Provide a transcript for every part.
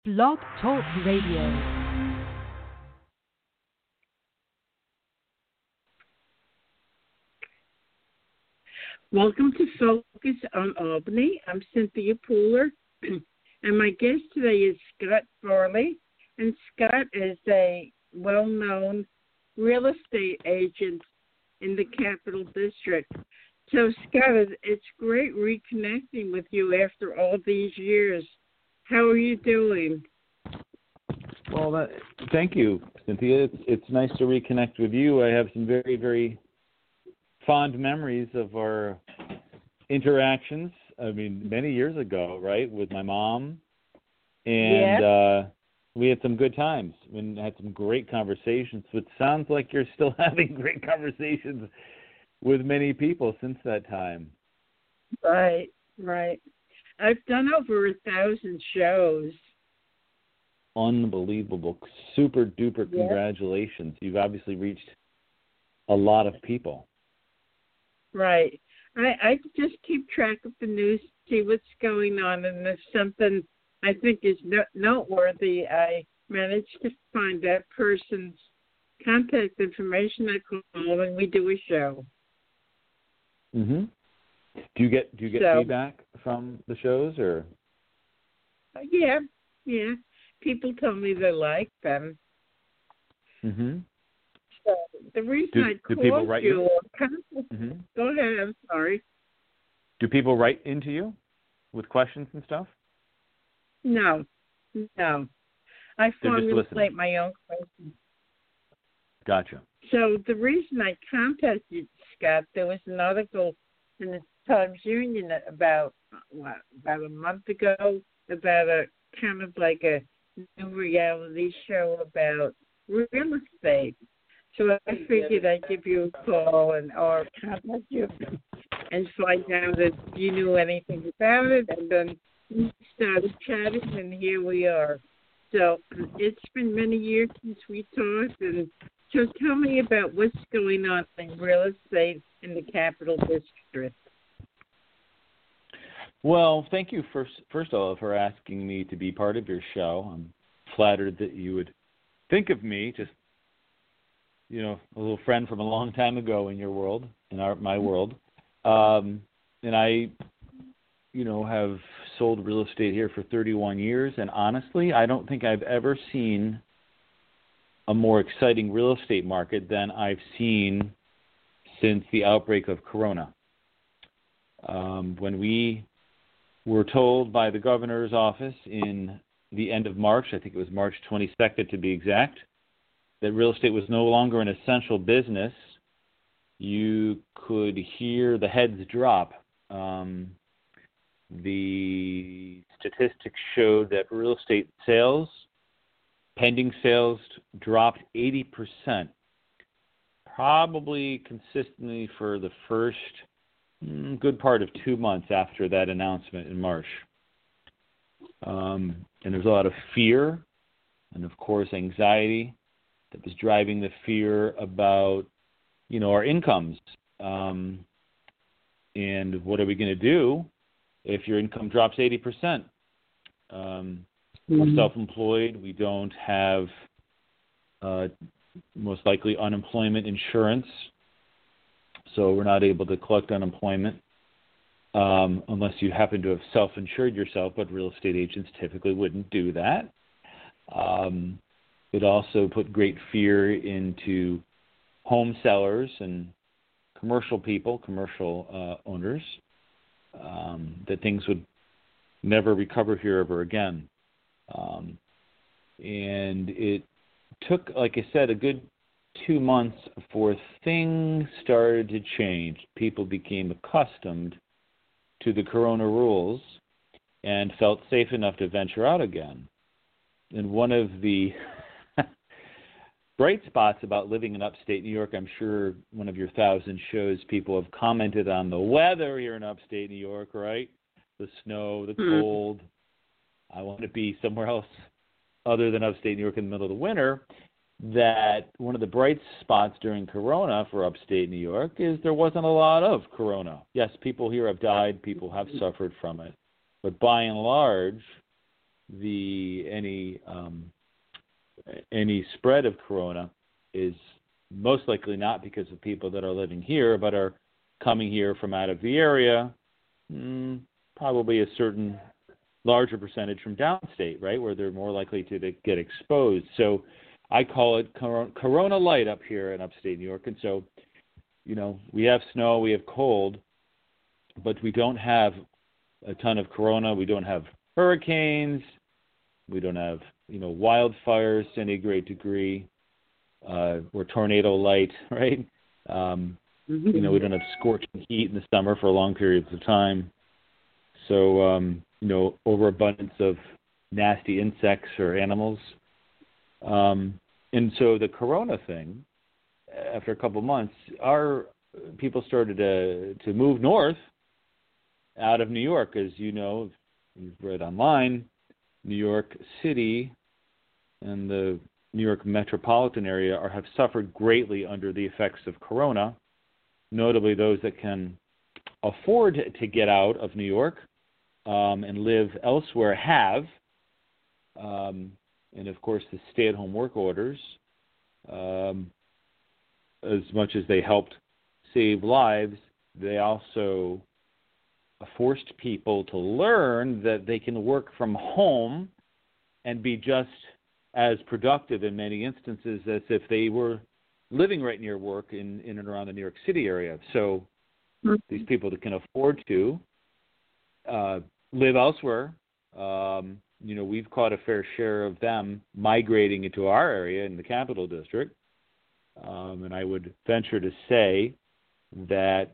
Blog Talk Radio. Welcome to Focus on Albany. I'm Cynthia Pooler, and my guest today is Scott Farley. And Scott is a well-known real estate agent in the Capital District. So, Scott, it's great reconnecting with you after all these years. How are you doing? Well, thank you, Cynthia. It's nice to reconnect with you. I have some very, very fond memories of our interactions. I mean, many years ago, right, with my mom. And we had some good times. We had some great conversations. It sounds like you're still having great conversations with many people since that time. Right. I've done over 1,000 shows. Unbelievable. Super duper congratulations. You've obviously reached a lot of people. Right. I just keep track of the news, see what's going on, and if something I think is noteworthy, I manage to find that person's contact information. I call and we do a show. Mhm. Do you get feedback from the shows, or? Yeah. People tell me they like them. Mhm. So the reason I called people write you? Go ahead. I'm sorry. Do people write into you with questions and stuff? No. I formulate my own questions. Gotcha. So the reason I contacted Scott, there was an article in the Times Union about a month ago about a kind of like a new reality show about real estate. So I figured I'd give you a call or contact you and find out if you knew anything about it, and then we started chatting, and here we are. So it's been many years since we talked, and so tell me about what's going on in real estate in the Capital District. Well, thank you first of all for asking me to be part of your show. I'm flattered that you would think of me, just a little friend from a long time ago in your world, in my world. And I, have sold real estate here for 31 years, and honestly, I don't think I've ever seen a more exciting real estate market than I've seen since the outbreak of Corona. When we were told by the governor's office in the end of March, I think it was March 22nd to be exact, that real estate was no longer an essential business, you could hear the heads drop. The statistics showed that real estate sales, pending sales, dropped 80%, probably consistently for the first good part of 2 months after that announcement in March. And there's a lot of fear and, of course, anxiety that was driving the fear about, our incomes. And what are we going to do if your income drops 80%? We're self-employed. We don't have most likely unemployment insurance, so we're not able to collect unemployment unless you happen to have self-insured yourself, but real estate agents typically wouldn't do that. It also put great fear into home sellers and commercial people, commercial owners, that things would never recover here ever again. And it took, like I said, a good 2 months before things started to change. People became accustomed to the Corona rules and felt safe enough to venture out again. And one of the bright spots about living in upstate New York, I'm sure one of your 1,000 shows, people have commented on the weather here in upstate New York, right? The snow, the cold. I want to be somewhere else other than upstate New York in the middle of the winter. That one of the bright spots during Corona for upstate New York is there wasn't a lot of Corona. Yes, people here have died, people have suffered from it. But by and large, any spread of corona is most likely not because of people that are living here, but are coming here from out of the area. Probably a certain larger percentage from downstate, right, where they're more likely to get exposed. So I call it Corona Light up here in upstate New York. And so, we have snow, we have cold, but we don't have a ton of corona. We don't have hurricanes. We don't have, wildfires to any great degree. Or tornado light, right? We don't have scorching heat in the summer for long periods of time. So, overabundance of nasty insects or animals. And so the corona thing, after a couple months, our people started to move north out of New York. As you know, you've read online, New York City and the New York metropolitan area have suffered greatly under the effects of corona, notably those that can afford to get out of New York and live elsewhere have. And, of course, the stay-at-home work orders, as much as they helped save lives, they also forced people to learn that they can work from home and be just as productive in many instances as if they were living right near work in and around the New York City area. So these people that can afford to live elsewhere, we've caught a fair share of them migrating into our area in the Capital District. And I would venture to say that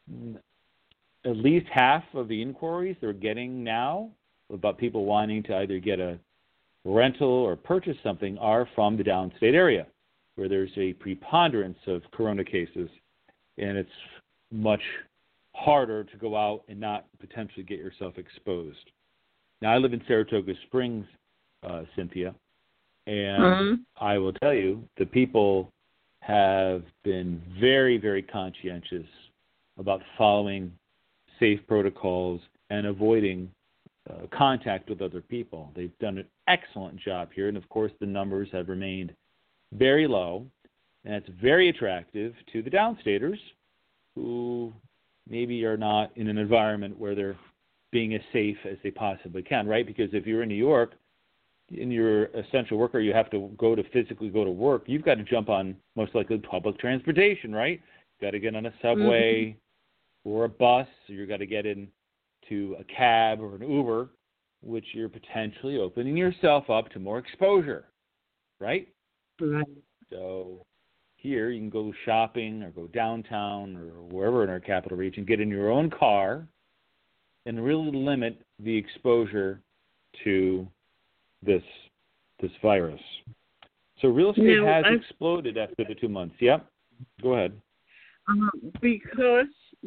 at least half of the inquiries they're getting now about people wanting to either get a rental or purchase something are from the downstate area, where there's a preponderance of corona cases, and it's much harder to go out and not potentially get yourself exposed. Now, I live in Saratoga Springs, Cynthia, and I will tell you, the people have been very, very conscientious about following safe protocols and avoiding contact with other people. They've done an excellent job here, and of course the numbers have remained very low, and it's very attractive to the downstaters who maybe are not in an environment where they're being as safe as they possibly can, right? Because if you're in New York and you're an essential worker, you have to physically go to work, you've got to jump on most likely public transportation, right? You've got to get on a subway or a bus, or you've got to get into a cab or an Uber, which you're potentially opening yourself up to more exposure, right? Right. So here you can go shopping or go downtown or wherever in our capital region, get in your own car and really limit the exposure to this virus. So real estate has exploded after the 2 months. Yep. Go ahead. Because,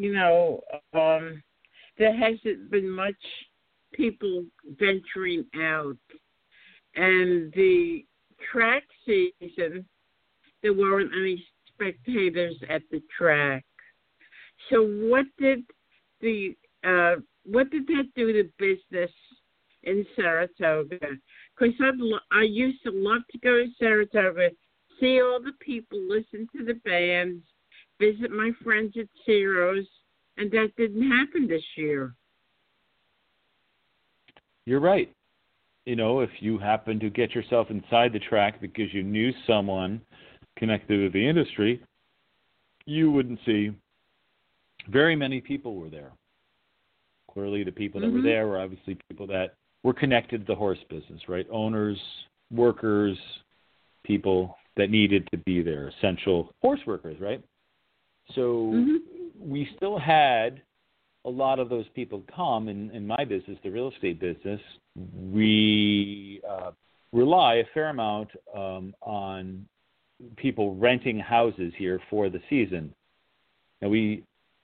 there hasn't been much people venturing out. And the track season, there weren't any spectators at the track. So what did that do to business in Saratoga? Because I used to love to go to Saratoga, see all the people, listen to the bands, visit my friends at Ciro's, and that didn't happen this year. You're right. If you happen to get yourself inside the track because you knew someone connected with the industry, you wouldn't see very many people were there. Clearly, the people that were there were obviously people that were connected to the horse business, right? Owners, workers, people that needed to be there, essential horse workers, right? So we still had a lot of those people come. In my business, the real estate business, we rely a fair amount on people renting houses here for the season. And we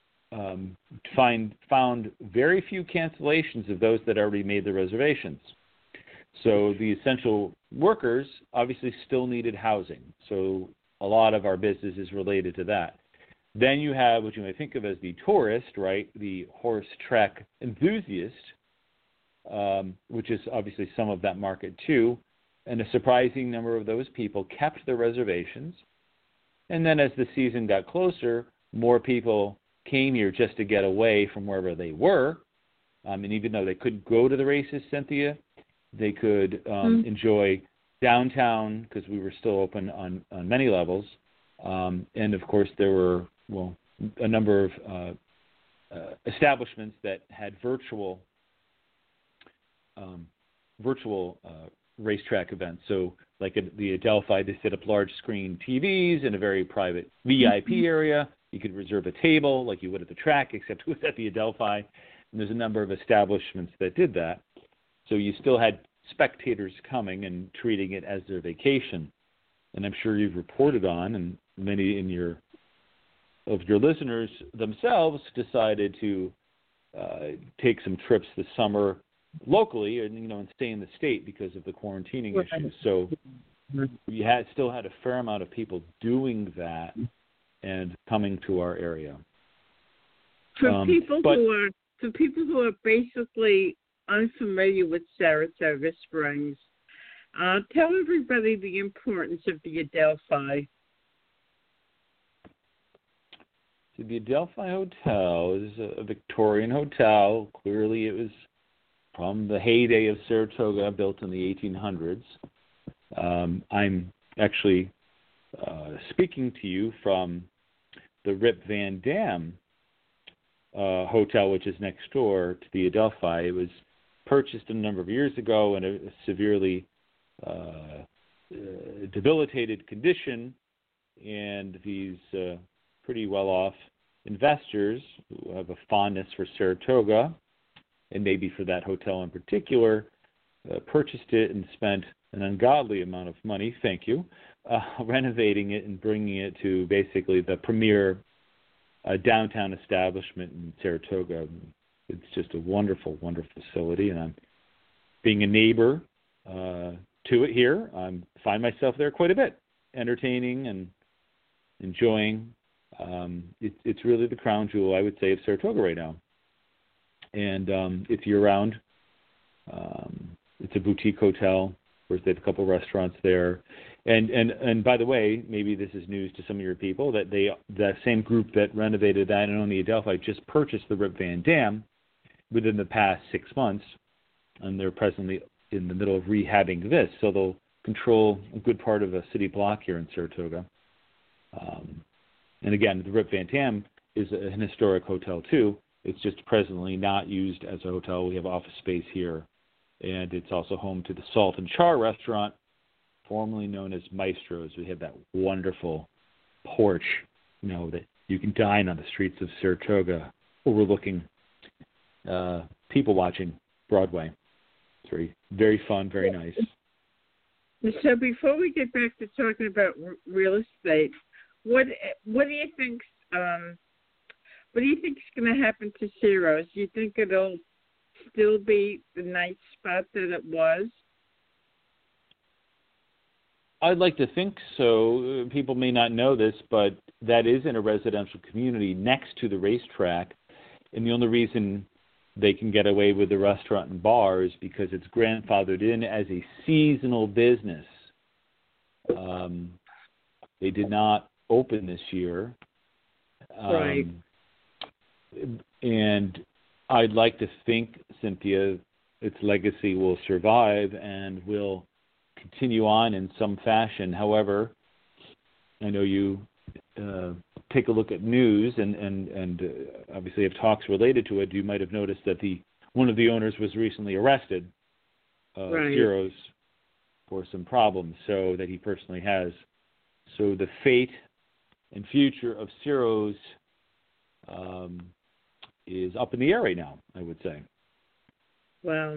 found very few cancellations of those that already made the reservations. So the essential workers obviously still needed housing. So a lot of our business is related to that. Then you have what you may think of as the tourist, right? The horse track enthusiast which is obviously some of that market too. And a surprising number of those people kept their reservations. And then as the season got closer, more people came here just to get away from wherever they were. And even though they couldn't go to the races, Cynthia, they could enjoy downtown because we were still open on many levels. And, of course, there were, a number of establishments that had virtual racetrack events. So like at the Adelphi, they set up large screen TVs in a very private VIP area. You could reserve a table like you would at the track, except it was at the Adelphi. And there's a number of establishments that did that. So you still had spectators coming and treating it as their vacation. And I'm sure you've reported on, and many of your listeners themselves decided to take some trips this summer locally and stay in the state because of the quarantining issues. So we still had a fair amount of people doing that and coming to our area. For people who are basically unfamiliar with Saratoga Springs, tell everybody the importance of the Adelphi. So the Adelphi Hotel is a Victorian hotel. Clearly, it was from the heyday of Saratoga, built in the 1800s. I'm actually speaking to you from the Rip Van Dam hotel, which is next door to the Adelphi. It was purchased a number of years ago in a severely debilitated condition, and these pretty well-off investors who have a fondness for Saratoga, and maybe for that hotel in particular, purchased it and spent an ungodly amount of money, thank you, renovating it and bringing it to basically the premier downtown establishment in Saratoga. It's just a wonderful, wonderful facility, and I'm being a neighbor to it here. I find myself there quite a bit, entertaining and enjoying. It's really the crown jewel, I would say, of Saratoga right now. And it's year-round. It's a boutique hotel. Of course, they have a couple restaurants there. And by the way, maybe this is news to some of your people, that that same group that renovated that and owned the Adelphi just purchased the Rip Van Dam within the past 6 months, and they're presently in the middle of rehabbing this. So they'll control a good part of a city block here in Saratoga. And again, the Rip Van Dam is an historic hotel too. It's just presently not used as a hotel. We have office space here. And it's also home to the Salt and Char restaurant, formerly known as Maestro's. We have that wonderful porch, that you can dine on the streets of Saratoga, overlooking people watching Broadway. It's very, very fun, very nice. So before we get back to talking about real estate, what do you think? What do you think is going to happen to Ciro's? Do you think it'll still be the nice spot that it was? I'd like to think so. People may not know this, but that is in a residential community next to the racetrack, and the only reason they can get away with the restaurant and bar is because it's grandfathered in as a seasonal business. They did not open this year. Right. And I'd like to think, Cynthia, its legacy will survive and will continue on in some fashion. However, I know you take a look at news and obviously have talks related to it. You might have noticed that one of the owners was recently arrested, right. Ciro's, for some problems that he personally has. So the fate and future of Ciro's is up in the air right now, I would say. Wow.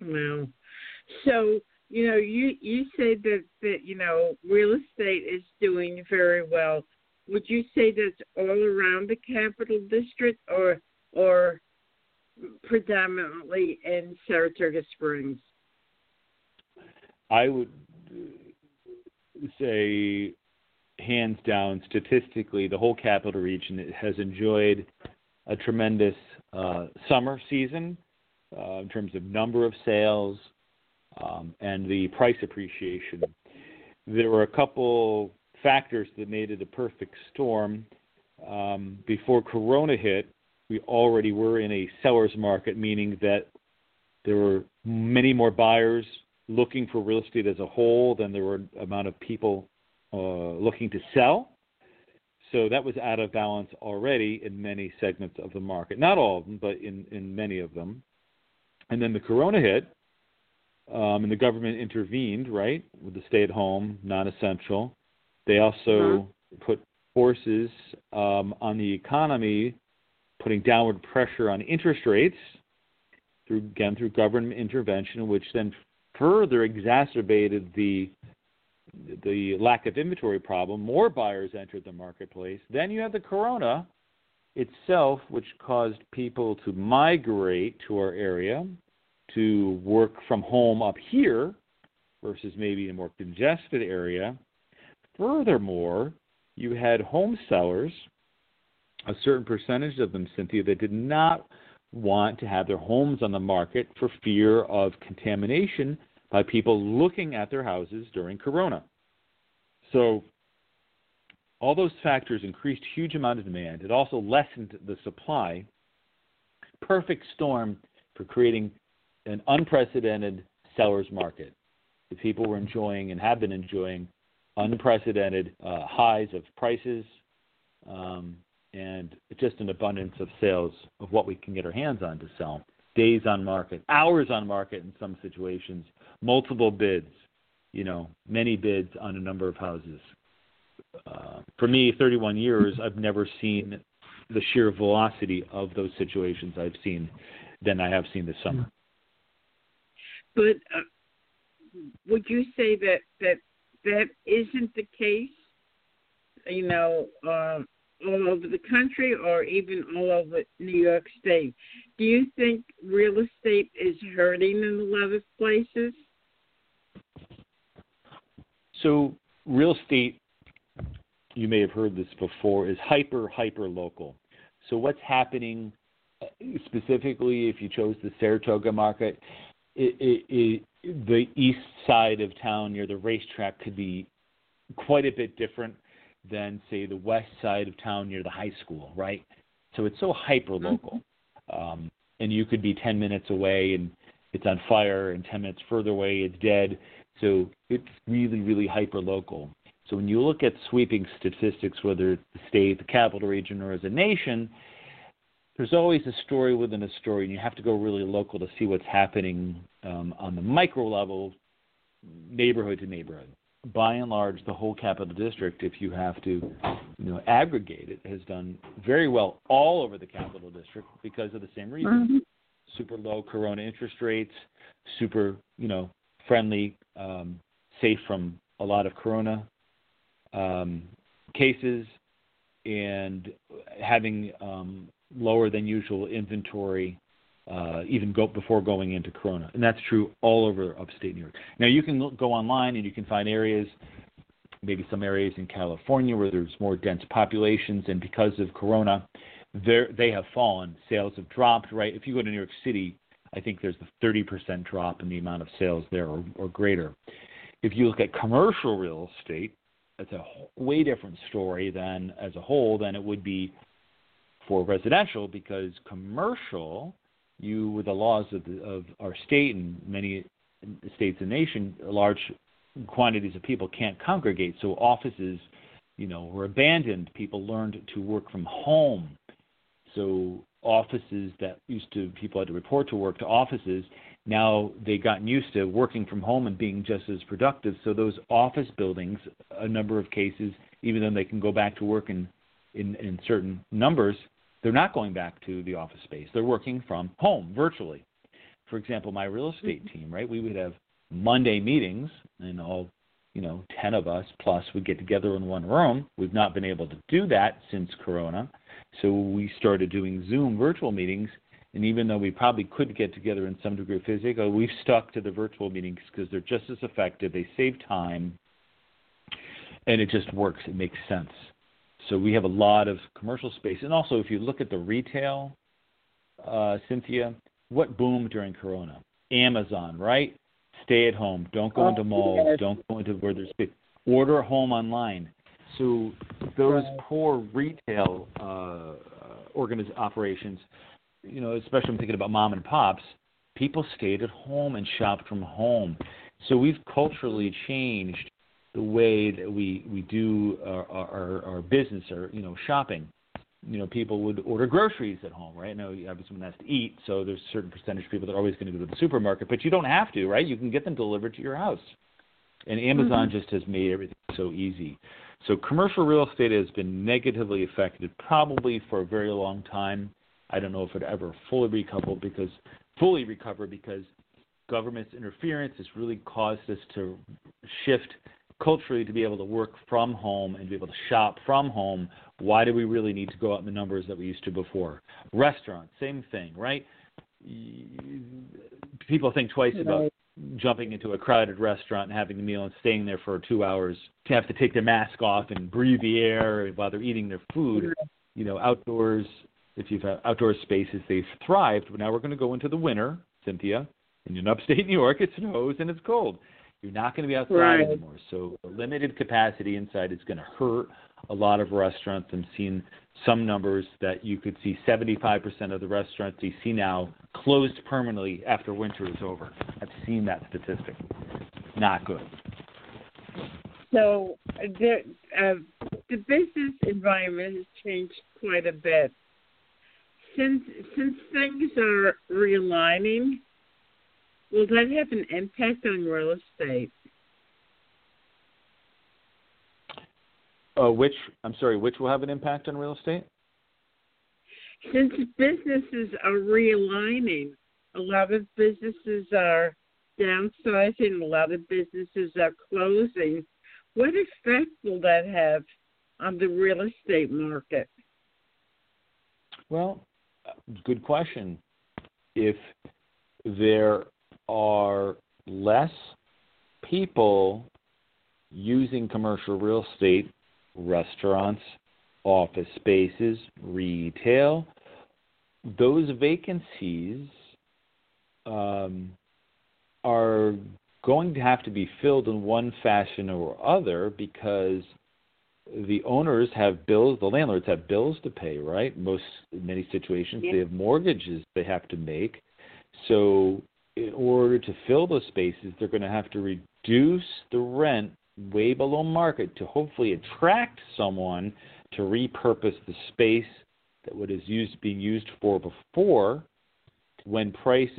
So, you say that real estate is doing very well. Would you say that's all around the Capital District or predominantly in Saratoga Springs? I would say, hands down, statistically, the whole Capital Region has enjoyed a tremendous summer season, in terms of number of sales and the price appreciation. There were a couple factors that made it a perfect storm. Before Corona hit, we already were in a seller's market, meaning that there were many more buyers looking for real estate as a whole than there were amount of people looking to sell. So that was out of balance already in many segments of the market. Not all of them, but in many of them. And then the Corona hit, and the government intervened, right, with the stay-at-home, non-essential. They also put forces on the economy, putting downward pressure on interest rates through government intervention, which then further exacerbated the lack of inventory problem. More buyers entered the marketplace. Then you have the Corona itself, which caused people to migrate to our area to work from home up here versus maybe a more congested area. Furthermore, you had home sellers, a certain percentage of them, Cynthia, that did not want to have their homes on the market for fear of contamination by people looking at their houses during Corona. So all those factors increased huge amount of demand. It also lessened the supply. Perfect storm for creating an unprecedented seller's market. The people were enjoying and have been enjoying unprecedented highs of prices and just an abundance of sales of what we can get our hands on to sell. Days on market, hours on market in some situations, multiple bids, many bids on a number of houses. For me, 31 years, I've never seen the sheer velocity of those situations I've seen than I have seen this summer. But would you say that isn't the case, all over the country or even all over New York State? Do you think real estate is hurting in a lot of places? So real estate, you may have heard this before, is hyper local. So what's happening specifically if you chose the Saratoga market, the east side of town near the racetrack could be quite a bit different than, say, the west side of town near the high school, right? So it's so hyper-local. And you could be 10 minutes away and it's on fire, and 10 minutes further away it's dead. So it's really hyper-local. So when you look at sweeping statistics, whether it's the state, the capital region, or as a nation, there's always a story within a story, and you have to go really local to see what's happening on the micro level, neighborhood to neighborhood. By and large, the whole Capital District, if you have to aggregate it, has done very well all over the Capital District because of the same reason. Super low Corona interest rates, super, friendly, safe from a lot of Corona cases, and having lower than usual inventory even before going into Corona. And that's true all over upstate New York. Now, you can go online and you can find areas, maybe some areas in California where there's more dense populations, and because of Corona, they have fallen. Sales have dropped, right? If you go to New York City, I think there's a 30% drop in the amount of sales there or greater. If you look at commercial real estate, that's a way different story than as a whole than it would be for residential, because commercial, with the laws of our state and many states and nation, large quantities of people can't congregate. So offices, were abandoned. People learned to work from home. So offices that people had to report to work to offices, now they've gotten used to working from home and being just as productive. So those office buildings, a number of cases, even though they can go back to work in certain numbers, they're not going back to the office space. They're working from home virtually. For example, my real estate team, right? We would have Monday meetings, and all, 10 of us plus would get together in one room. We've not been able to do that since Corona. So we started doing Zoom virtual meetings. And even though we probably could get together in some degree physically, we've stuck to the virtual meetings because they're just as effective. They save time, and it just works. It makes sense. So we have a lot of commercial space. And also, if you look at the retail, Cynthia, what boomed during Corona? Amazon, right? Stay at home. Don't go into malls. Yes. Don't go into where there's space. Order home online. So those poor retail operations, especially I'm thinking about mom and pops, people stayed at home and shopped from home. So we've culturally changed the way that we do our business or shopping. People would order groceries at home, right? Now, obviously, one has to eat, so there's a certain percentage of people that are always going to go to the supermarket, but you don't have to, right? You can get them delivered to your house. And Amazon just has made everything so easy. So commercial real estate has been negatively affected probably for a very long time. I don't know if it ever fully recover because government's interference has caused us to shift culturally to be able to work from home and be able to shop from home. Why do we really need to go out in the numbers that we used to before? Restaurants, same thing, right? People think twice about jumping into a crowded restaurant and having a meal and staying there for 2 hours to have to take their mask off and breathe the air while they're eating their food. Outdoors, if you've had outdoor spaces, they've thrived. But now we're going to go into the winter, Cynthia, and in upstate New York, it snows and it's cold. You're not going to be outside anymore. So the limited capacity inside is going to hurt a lot of restaurants. I'm seeing some numbers that you could see 75% of the restaurants you see now closed permanently after winter is over. I've seen that statistic. Not good. So the business environment has changed quite a bit. Since things are realigning, will that have an impact on real estate? Which will have an impact on real estate? Since businesses are realigning, a lot of businesses are downsizing, a lot of businesses are closing. What effect will that have on the real estate market? Well, good question. If there are less people using commercial real estate, restaurants, office spaces, retail, those vacancies are going to have to be filled in one fashion or other because the owners have bills, the landlords have bills to pay, right? In many situations, they have mortgages they have to make. So in order to fill those spaces, they're going to have to reduce the rent way below market to hopefully attract someone to repurpose the space that being used for before. When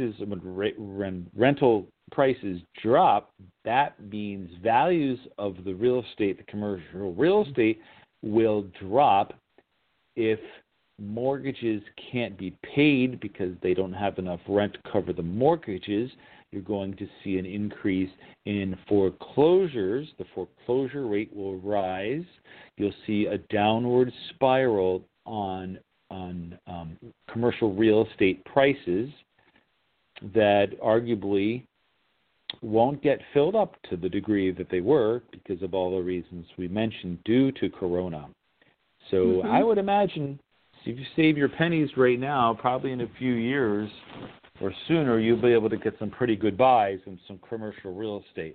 rental prices drop, that means values of the real estate, the commercial real estate, will drop. If mortgages can't be paid because they don't have enough rent to cover the mortgages, you're going to see an increase in foreclosures. The foreclosure rate will rise. You'll see a downward spiral on commercial real estate prices that arguably won't get filled up to the degree that they were because of all the reasons we mentioned due to Corona. So I would imagine if you save your pennies right now, probably in a few years or sooner, you'll be able to get some pretty good buys in some commercial real estate.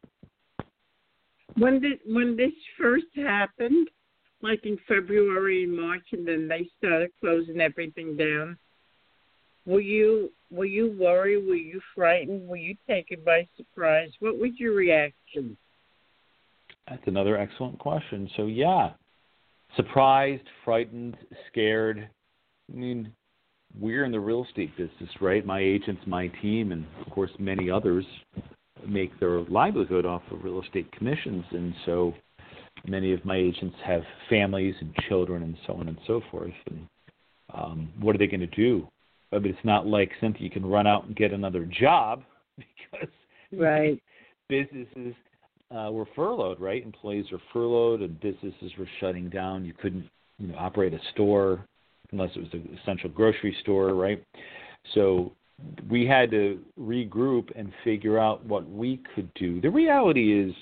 When this first happened, like in February and March, and then they started closing everything down, were you worried? Were you frightened? Were you taken by surprise? What was your reaction? That's another excellent question. So, yeah, surprised, frightened, scared. I mean, we're in the real estate business, right? My agents, my team, and, of course, many others make their livelihood off of real estate commissions. And so many of my agents have families and children and so on and so forth. And what are they going to do? I mean, it's not like, Cynthia, you can run out and get another job because businesses were furloughed, right? Employees were furloughed and businesses were shutting down. You couldn't, operate a store unless it was an essential grocery store, right? So we had to regroup and figure out what we could do. The reality is,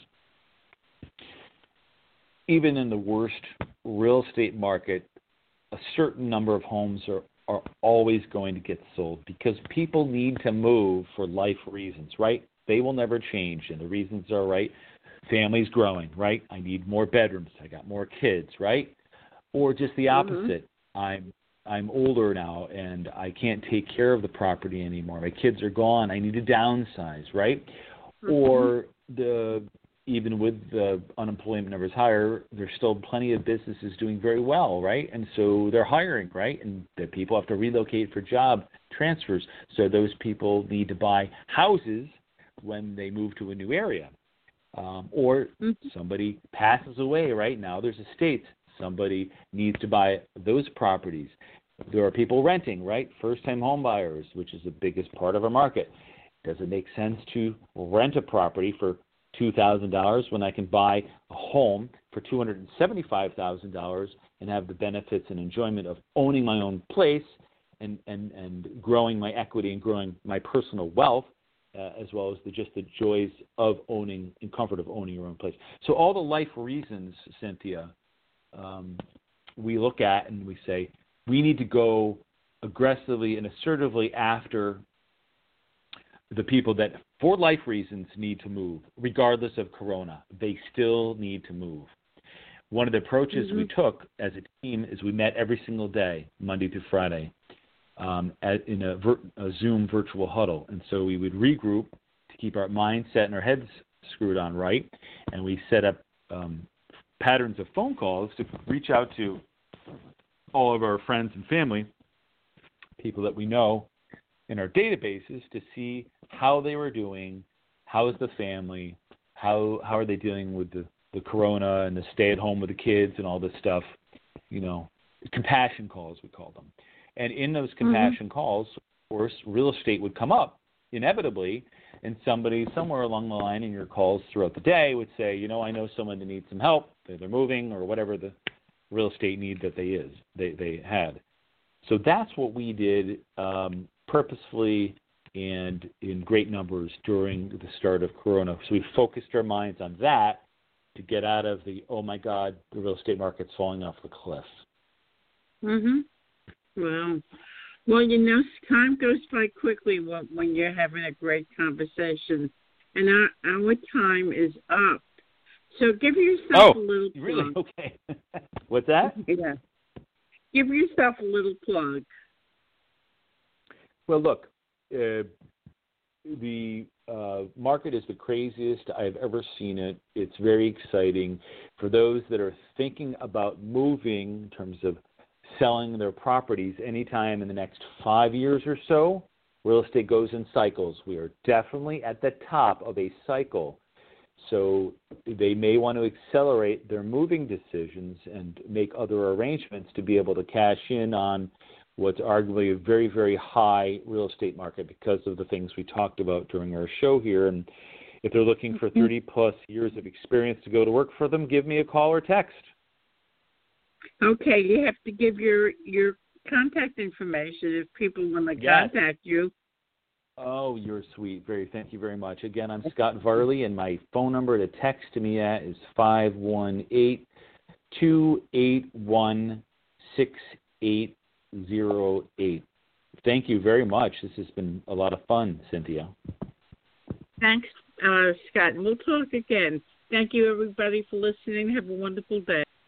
even in the worst real estate market, a certain number of homes are are always going to get sold because people need to move for life reasons, right? They will never change, and the reasons are, right, family's growing, right? I need more bedrooms. I got more kids, right? Or just the opposite. I'm older now, and I can't take care of the property anymore. My kids are gone. I need to downsize, right? Or even with the unemployment numbers higher, there's still plenty of businesses doing very well, right? And so they're hiring, right? And the people have to relocate for job transfers. So those people need to buy houses when they move to a new area. Or somebody passes away, right? Now there's estates. Somebody needs to buy those properties. There are people renting, right? First-time home buyers, which is the biggest part of our market. Does it make sense to rent a property for $2,000 when I can buy a home for $275,000 and have the benefits and enjoyment of owning my own place and growing my equity and growing my personal wealth, as well as the joys of owning and comfort of owning your own place. So all the life reasons, Cynthia, we look at and we say we need to go aggressively and assertively after the people that, for life reasons, need to move, regardless of Corona. They still need to move. One of the approaches we took as a team is we met every single day, Monday through Friday, in a Zoom virtual huddle. And so we would regroup to keep our mindset and our heads screwed on right, and we set up patterns of phone calls to reach out to all of our friends and family, people that we know in our databases, to see how they were doing, how is the family, how are they dealing with the Corona and the stay at home with the kids and all this stuff, compassion calls, we call them. And in those compassion calls, of course, real estate would come up inevitably, and somebody somewhere along the line in your calls throughout the day would say, I know someone that needs some help, they're moving, or whatever the real estate need that they had. So that's what we did purposefully and in great numbers during the start of Corona. So we focused our minds on that to get out of the, oh my God, the real estate market's falling off the cliff. Well, time goes by quickly when you're having a great conversation, and our time is up. So give yourself a little plug. Really? Okay. What's that? Yeah. Give yourself a little plug. Well, look, the market is the craziest I've ever seen it. It's very exciting. For those that are thinking about moving in terms of selling their properties anytime in the next 5 years or so, real estate goes in cycles. We are definitely at the top of a cycle. So they may want to accelerate their moving decisions and make other arrangements to be able to cash in on what's arguably a very, very high real estate market because of the things we talked about during our show here. And if they're looking for 30-plus years of experience to go to work for them, give me a call or text. Okay, you have to give your contact information if people want to contact you. Oh, you're sweet. Thank you very much. Again, I'm Scott Varley, and my phone number to text to me at is 518-281-6808. Thank you very much. This has been a lot of fun, Cynthia. Thanks, Scott. And we'll talk again. Thank you, everybody, for listening. Have a wonderful day.